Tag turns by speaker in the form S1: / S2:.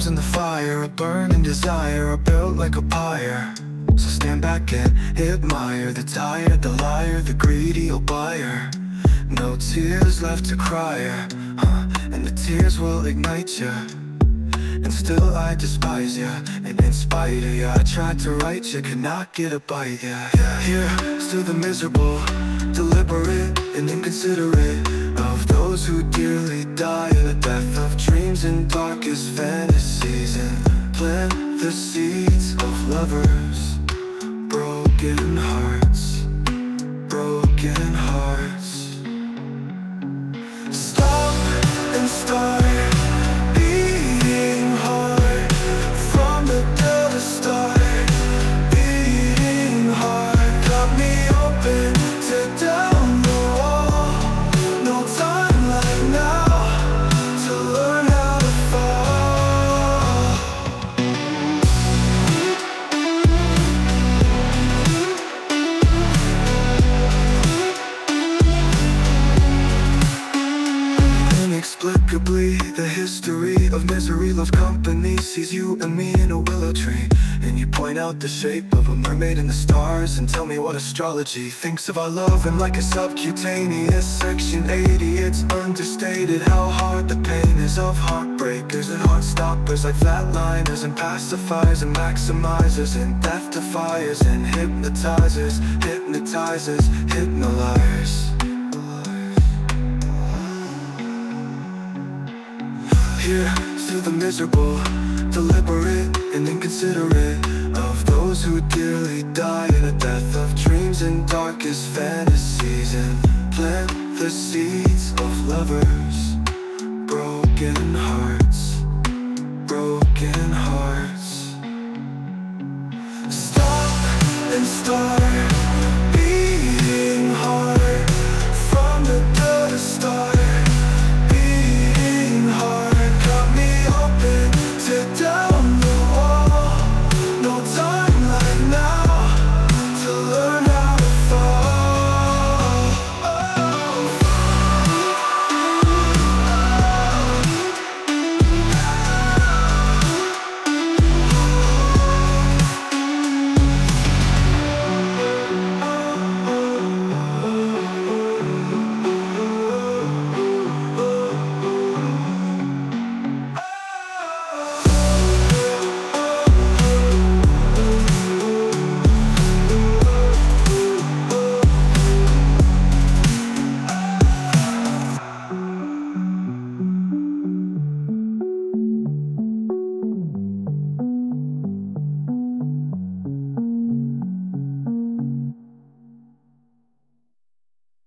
S1: arms in the fire, a burning desire, a built like a pyre. So stand back and admire the tired, the liar, the greedy old buyer. No tears left to cry, and the tears will ignite ya. And still I despise ya, and in spite of ya I tried to write ya, could not get a bite, yeah. Here, still the miserable, deliberate and inconsiderate of those who dearly die in the death of dreams and darkest fantasies, and plant the seeds of lovers, broken hearts, broken hearts. Stop and start beating hard from the till the start. Beating hard got me open to down the wall. No time like now to learn how to fall. Inexplicably, the history of misery loves company, sees you and me in a willow tree, and you point out the shape of a mermaid in the stars and tell me what astrology thinks of our love. And like a subcutaneous section 80, it's understated how hard the pain is of heartbreakers and heart stoppers, like flatliners and pacifiers and maximizers and death defiers and hypnotizers, hypnotizers, hypnolizers. Here, still the miserable, deliberate and inconsiderate of those who dearly die in the death of dreams and darkest fantasies, and plant the seeds of lovers, broken hearts, broken hearts. Stop and start